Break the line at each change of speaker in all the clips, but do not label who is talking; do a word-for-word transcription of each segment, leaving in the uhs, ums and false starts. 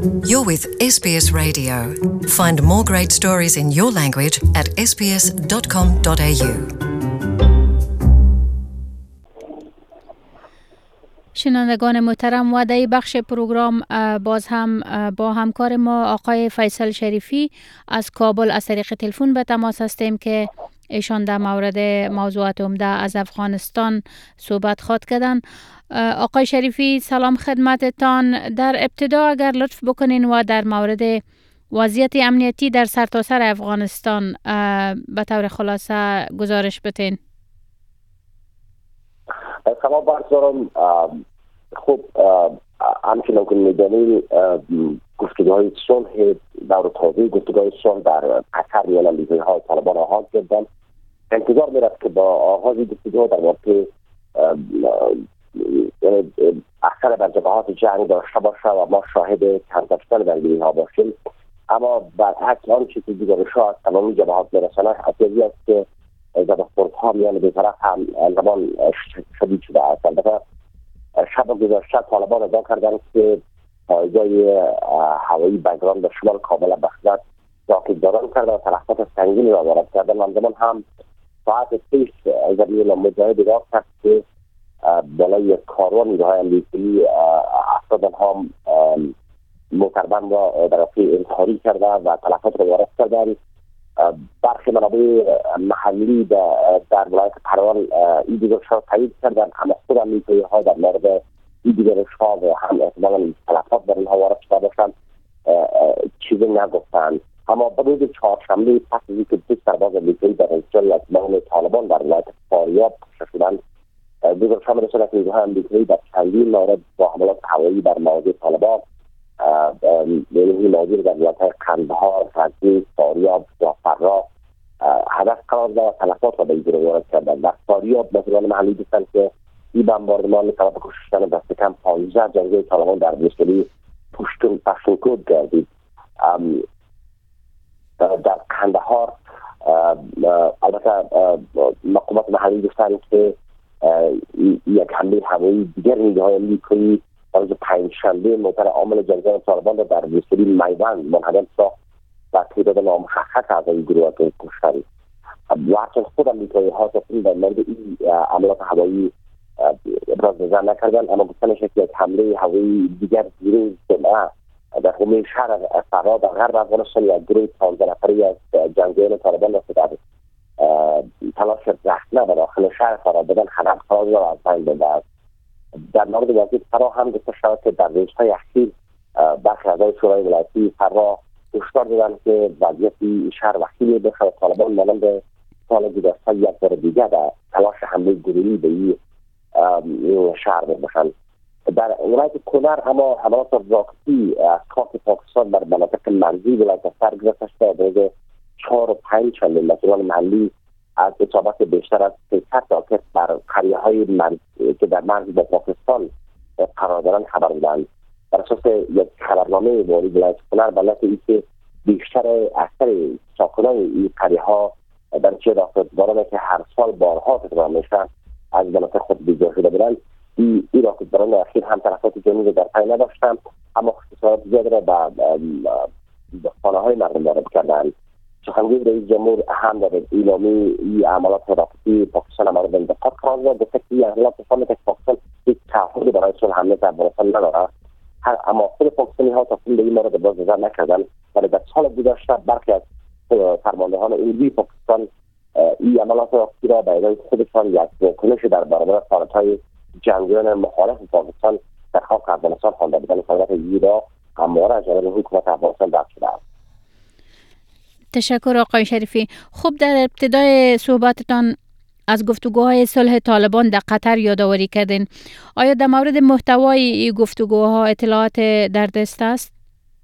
You're with S B S Radio. Find more great stories in your language at s b s dot com dot a u.
شنوندگان محترم، و در بخش پروگرام باز هم با همکار ما آقای فیصل شریفی از کابل از طریق تلفن به تماس هستیم که ایشان در مورد موضوعات عمده از افغانستان صحبت خواد کردن. آقای شریفی سلام خدمتتان. در ابتدا اگر لطف بکنین و در مورد وضعیت امنیتی در سرتاسر افغانستان به طور خلاصه گزارش بدین.
سلام بردارم. خب همچنان که میدانید گفتگوهای صلح دور تازه گفتگوهای صلح در قطر میان لیدرهای طالبان آغاز کردند. انتظار میرفت که با آغاز گفتگوها در واقع اکثر در جبهات جنگ داشته باشه و ما شاهد کم داشتن درگیری‌ها باشیم، اما برعکس آنچه که گزارش‌ها از تمامی جبهات میرساند حقیقی است که زدخوردها میان دو طرف هم زمان شدید شده است. البته شب گذشته طالبان ادعا کردند که پایگاه هوایی بگرام در شمال کابل بخزد راکت‌باران کرده و تلفات سنگینی را وارد کردند. همزمان هم ساعت پیش زمین مجاهد ادعا کرد که بالای یک کاروان نیروهای امریکایی افراد آنها موتربند را در واقع انتحاری کرده و تلفات را وارد کردند. برخی منابع محلی در ولایت پروان این گزارش‌ها را تایید کردند، اما خود امریکایی‌ها در مورد این گزارش‌ها و هم احتمالاً تلفات در اینها وارد شده باشند چیزی نگفتند. اما به روز چهارشنبه پس از اینکه دو سرباز امریکایی در انفجار یکمان طالبان در ولایت فاریاب کشته شدند، گزارش‌ها می‌رساند که نیروهای امریکایی در چندین مورد با حملات هوایی بر مواضع طالبان یعنی مواضع در ولایت‌های قندهار، غزنی، فاریاب و فرا هدف قرار داد و تلفات را به این گروه وارد کردند. در فاریاب مسئولان محلی گفتند که این بمباردمان سبب کشتن دست کم پانزده جنگجوی طالبان در ولسوالی پشتون پشتونکود گردید. در قندهار البته مقامات محلی گفتند که یک حمله هوایی دیگر نیروهای امریکایی روز پنجشنبه موتر عامل جنگجویان طالبان را در ولسوالی میوند منهدم ساخت و تعداد نامشخص اعضای گروه کشتند. و هرچند خود امریکایی‌ها تصمیم در مورد این عملیات هوایی ابراز نظر نکردند، اما گفتن شد که یک حمله هوایی دیگر دیروز جمعه در حومه شهر فرا در غرب افغانستان یک گروه پانزده نفری از جنگجویان طالبان را در تلاش رفتن به داخل شهر فرا بدن هدف قرار را از بین برده است. در مورد وضعیت فرا هم گفته شد که در روزهای اخیر برخی اعضای شورای ولایتی فرا هشدار دادند که وضعیت شهر وخیم بشه و طالبان مانند سال گذشته یک بار دیگر در تلاش حمله گروهی به این شهر باشند. در ولایت کنر اما حملات راکتی از خاک پاکستان بر مناطق مرزی ولایت سر گرفته شده. روز چهار و پنج چندین مسئولان محلی از اصابت بیشتر از سیصد راکت بر قریه‌های مرز که در مرز با پاکستان قرار دارند خبر دادند. بر اساس یک خبرنامه والی ولایت کنر بلد ای که بیشتر اکثر ساکنان این قریه‌ها در چه راکتبارانی که هر سال بارها تکرار میشن از مناطق خود بیزار شده بودند. این ای راکتباران اخیر هم تلفات جانی در پی نداشتند، اما خسارات زیاد را به خانه‌های مردم وارد کردند. سخنگوی رئیس جمهور هم در اعلامیه این عملیات راکتی پاکستان مورد انتقاد قرار داد. گفت که این عملیات نشان که پاکستان یک تعهد برای صلح حمله در افغانستان ندارد، اما خود پاکستانی‌ها تصمیم به این مورد ابراز نظر نکردند. ولی در سال گذشته برخی از فرماندهان علمی پاکستان این عملیات راکتی را به ادای خودشان یک واکنش در برابر فعالیت‌های جنگجویان مخالف پاکستان در خاک افغانستان خوانده بودند. فعالیت این را همواره از جانب حکومت افغانستان رد شده است.
تشکر آقای شریفی. خب در ابتدای صحبتتان از گفتگوهای صلح طالبان در قطر یادآوری کردین. آیا در مورد محتوای این گفتگوها اطلاعات در دست است؟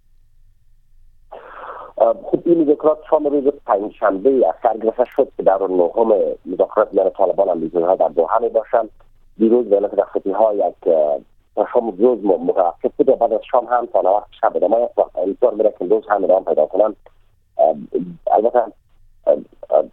خب این مذاکرات شام روز پنجشنبه از سر گرفته شد که در نهم مذاکرات میان طالبان و امریکایی‌ها در دوحه میباشند. دیروز دولت داخلی‌ها یک شام روز متوقف بود و بعد از شام هم تا وقت شب ادامه یافت و انتظار میره که روز هم ادامه پیدا کنند. البته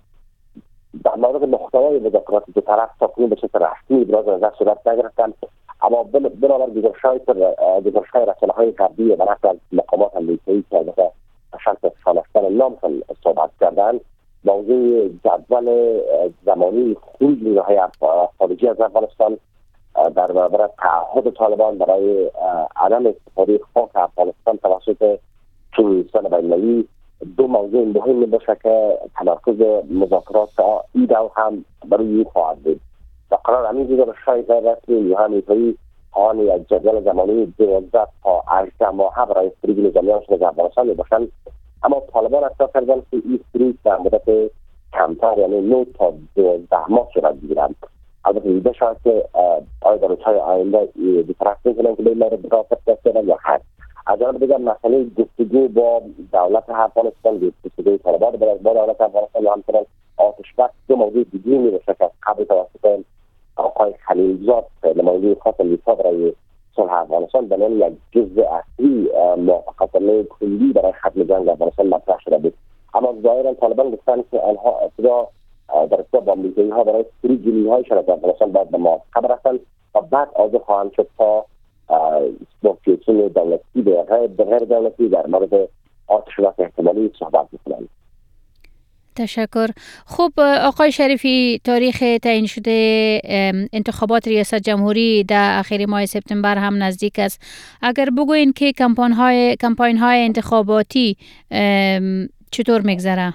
در مورد محتوای مذاکرات دو طرف تاکنون به صورت رسمی ابراز نظر صورت نگرفتند، اما بنابر گزارش‌های گزارش‌های رسانه‌های غربی و برخی از مقامات امریکایی که البته شرط فلسطین نام صحبت کردن، موضوع جدول زمانی خروج نیروهای خارجی از افغانستان در برابر تعهد طالبان برای عدم استفاده خاک افغانستان توسط جمهوری بین‌المللی دو موضوع مهم باشه که تمرکز مذاکرات این دو هم برای او خواهد بود. و قرار همین گزارش‌های رسمی نیروهای امریکایی آن از جدول زمانی دوازده تا هجده ماه برای خروج نظامیانشان از افغانستان باشند، اما طالبان ادعا کردند که این خروج در مدت کمتر یعنی نه تا دوازده ماه صورت بگیرد. البته دیده شد که آیا در روزهای آینده بی‌طرف می‌کنند که به این مورد رابطه داشتند یا خیر. از جانب دیگر مسئله گفتگو با دولت افغانستان، گفتگوی طالبان با دولت افغانستان و همچنین آتش بس دو موضوع دیگری می‌باشه که قبل توسط آقای خلیلزاد نماینده خاص امریکا برای صلح افغانستان به عنوان یک جزء اصلی موافقتنامه کلی برای ختم جنگ افغانستان مطرح شده بود. اما ظاهرا طالبان گفتند که آنها ابتدا در ارتباط با امریکایی‌ها برای خروج نیروهایشان از افغانستان باید به موافقه برسند و بعد حاضر خواهند شد تا موقعیتون دولتی به غیر دولتی در مورد آتش بس احتمالی صحبت می‌کنند.
تشکر. خب آقای شریفی، تاریخ تعیین شده انتخابات ریاست جمهوری در اخیر ماه سپتامبر هم نزدیک است. اگر بگوین که کمپاین های کمپاین های انتخاباتی چطور میگذره؟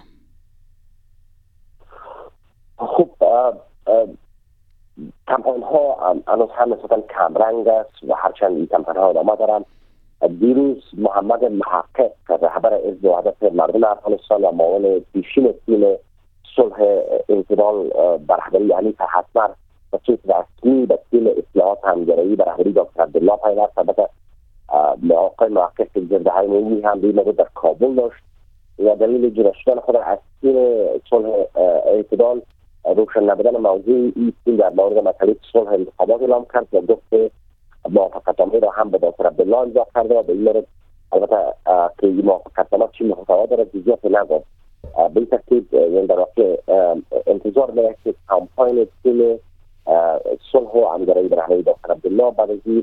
خب کمپاین ها هنوز هم مثلا کمرنگ است و هرچند این کمپاین ها ادامه دارند. دیروز محمد محقق رهبر حزب وحدت مردم افغانستان و معاون پیشین تیم صلح اعتدال به رهبری حنیف حسمر و صورت رسمی به تیم اصلاحات همگرایی به رهبری دکتر عبدالله پیوست. البته آقای محقق که جرده عمومی هم به این مورد در کابل داشت و دلیل جدا شدن خود از تیم صلح اعتدال روشن نبودن موضوع این تیم در مورد مسئله صلح انتخابات اعلام کرد و گفت که موافقتنامه را هم به دکتر عبدالله امضا کرده و به این مورد البته که این موافقتنامه چی محتوا داره جزئیات نگفت. به این ترتیب یعنی در واقع انتظار میره که کمپاین تیم صلح و همگرایی به رهبری دکتر عبدالله بعد از این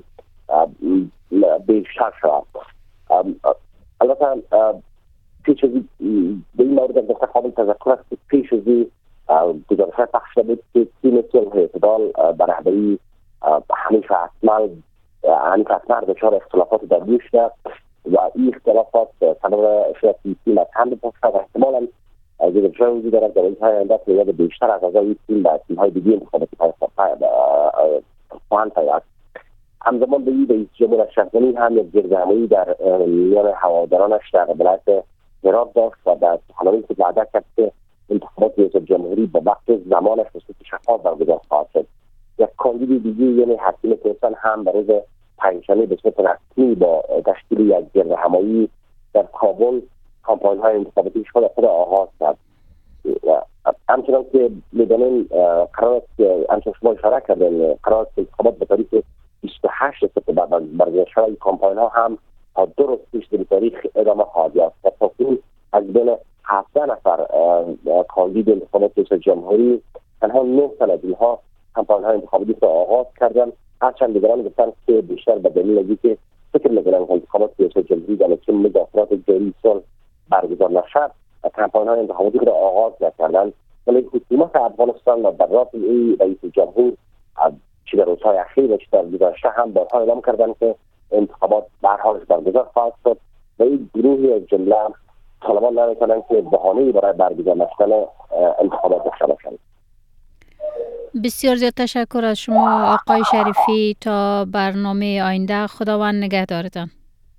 بیشتر شود. البته پیش از به این مورد در قابل تذکر است که پیش از این گزارش‌های پخش شده بود که تیم صلح اعتدال به رهبری حنیف حسمر حنیف حسمر دچار اختلافات درونی شده و این اختلافات سبب شده که تیم از هم بپاشد و احتمالاً گزارش‌های وجود دارد در روزهای آینده تعداد بیشتر از اعضای تیم به تیم‌های دیگه انتخاباتی خواهند پیوست. همزمان به این رئیس جمهور اشرف غنی هم یک گردهمایی در میان هوادارانش در ولایت هرات داشت و در سخنرانی خود وعده کرد که انتخابات ریاست جمهوری با وقت زمانش به صورت شفاف برگزار خواهد شد. یک کاندید دیگه یعنی حکیم کوهستان هم به روز پنجشنبه به صورت رسمی با تشکیل یک گردهمایی در کابل کمپاین های انتخاباتی خود خود آغاز کرد. همچنان که میدانیم قرار است که همچنان شما اشاره کردن قرار است انتخابات به تاریخ بیست و هشت سپتامبر برگزار شود. کمپاین ها هم تا دو روز پیش به تاریخ ادامه خواهد یافت. تاکنون از بین هفده نفر کاندید انتخابات ریاست جمهوری تنها نه تن از اینها کمپاین های انتخاباتی را آغاز کردن. هرچند دیگران گفتند که بیشتر به دلیل از اینکه فکر می‌کنند انتخابات ریاست جمهوری در نتیجه مذاکرات جاری صلح برگزار نشد کمپاین های انتخاباتی را آغاز نکردند. ولی حکومت افغانستان و بر راست این رئیس جمهور چه در روزهای اخیر و چه در گذشته هم بارها اعلام کردند که انتخابات به هر حال برگزار خواهد شد و این گروهی از جمله طالبان نمی‌کنند که بهانه‌ای برای برگزار نشدن انتخابات داشته باشند.
بسیار زیاد تشکر از شما آقای شریفی. تا برنامه آینده خداوند نگهدارتان.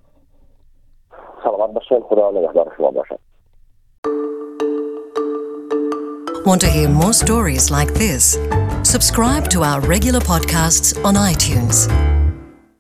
سلامت باشین. خدا نگهدار شما باشد.
Want to hear more stories like this? Subscribe to our regular podcasts on iTunes.